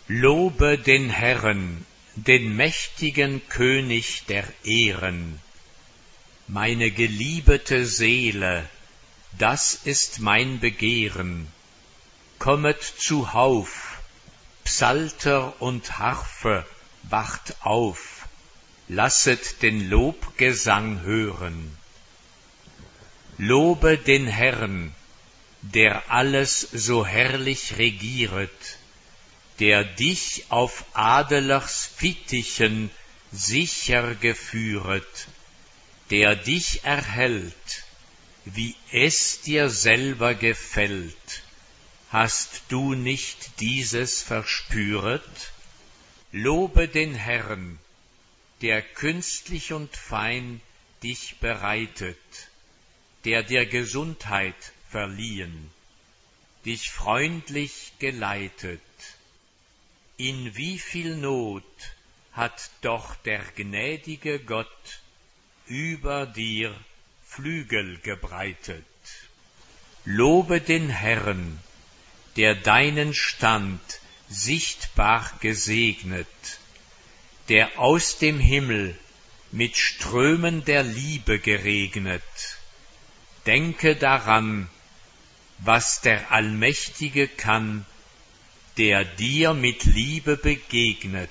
Lobe den Herrn, den mächtigen König der Ehren. Meine geliebete Seele, das ist mein Begehren. Kommet zuhauf, Psalter und Harfe, wacht auf, lasset den Lobgesang hören. Lobe den Herrn, der alles so herrlich regieret, der dich auf Adelers Fittichen sicher geführet, der dich erhält, wie es dir selber gefällt. Hast du nicht dieses verspüret? Lobe den Herrn, der künstlich und fein dich bereitet, der dir Gesundheit verliehen, dich freundlich geleitet. In wie viel Not hat doch der gnädige Gott über dir Flügel gebreitet. Lobe den Herrn, der deinen Stand sichtbar gesegnet, der aus dem Himmel mit Strömen der Liebe geregnet. Denke daran, was der Allmächtige kann, der dir mit Liebe begegnet.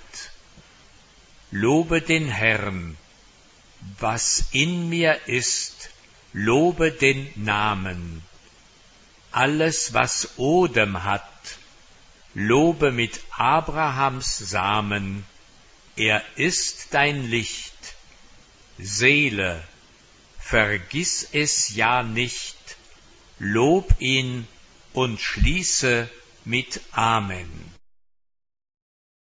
Lobe den Herrn, was in mir ist, lobe den Namen. Alles, was Odem hat, lobe mit Abrahams Samen, er ist dein Licht. Seele, vergiss es ja nicht, lob ihn und schließe mit Amen.